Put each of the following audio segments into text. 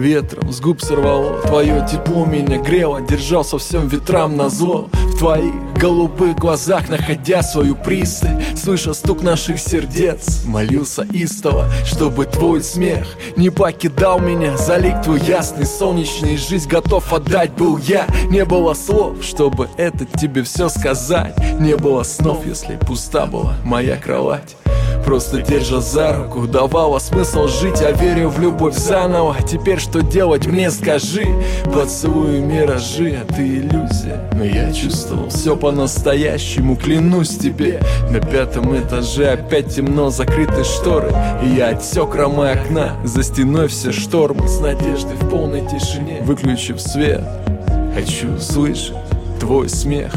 ветром с губ сорвало. Твое тепло меня грело, держался всем ветрам назло. В твоих голубых глазах, находя свою пристань, слыша стук наших сердец, молился истово, чтобы твой смех не покидал меня. За лик твой ясный, солнечный, жизнь готов отдать был я. Не было слов, чтобы это тебе все сказать. Не было снов, если пуста была моя кровать. Просто держа за руку, давала смысл жить. Я верю в любовь заново. Теперь что делать мне, скажи. Поцелуй миражи, а ты иллюзия. Но я чувствовал все по-настоящему, клянусь тебе. На 5-м этаже опять темно, закрыты шторы. И я отсек рамы окна, за стеной все штормы. С надеждой в полной тишине, выключив свет, хочу слышать твой смех.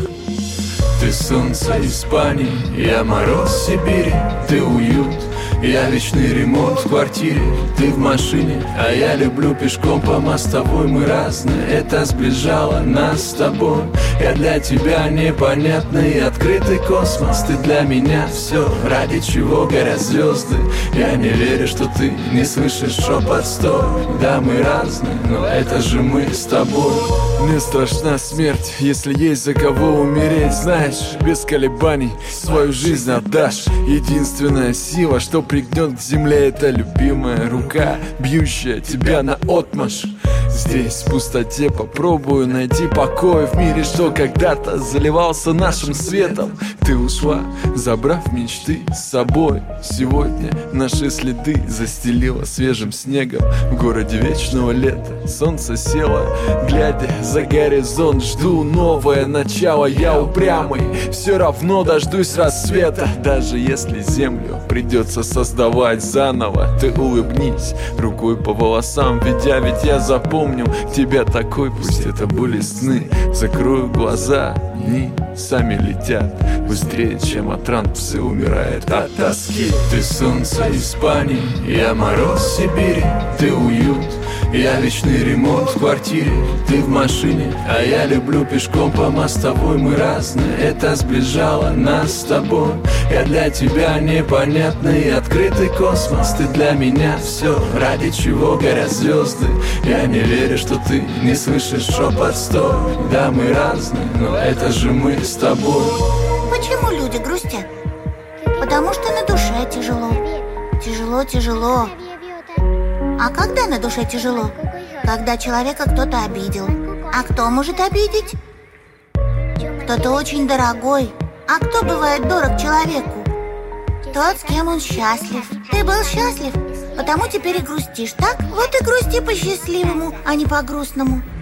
Ты солнце Испании, я мороз Сибири. Ты уют, я вечный ремонт в квартире. Ты в машине, а я люблю пешком по мостовой. Мы разные, это сближало нас с тобой. Я для тебя непонятный открытый космос. Ты для меня все, ради чего горят звезды. Я не верю, что ты не слышишь шепот стой. Да, мы разные, но это же мы с тобой. Мне страшна смерть, если есть за кого умереть. Знаешь, без колебаний свою жизнь отдашь. Единственная сила, что пригнет к земле, это любимая рука, бьющая тебя наотмашь. Здесь, в пустоте, попробую найти покой в мире, что когда-то заливался нашим светом. Ты ушла, забрав мечты с собой. Сегодня наши следы застелила свежим снегом. В городе вечного лета солнце село, глядя за горизонт, жду новое начало. Я упрямый, все равно дождусь рассвета. Даже если землю придется создавать заново, ты улыбнись, рукой по волосам ведя, ведь я запомню тебя такой, пусть это были сны. Закрою глаза, дни сами летят быстрее, чем от ран псы умирают от тоски. Ты солнце Испании, я мороз Сибири. Ты уют, я вечный ремонт в квартире. Ты в машине, а я люблю пешком по мостовой. Мы разные, это сближало нас с тобой. Я для тебя непонятный открытый космос. Ты для меня все, ради чего горят звезды. Я не верю, что ты не слышишь шепот стой. Да, мы разные, но это же мы с тобой. Почему люди грустят? Потому что на душе тяжело. Тяжело. А когда на душе тяжело? Когда человека кто-то обидел. А кто может обидеть? Кто-то очень дорогой. А кто бывает дорог человеку? Тот, с кем он счастлив. Ты был счастлив, потому теперь и грустишь, так? Вот и грусти по счастливому, а не по грустному.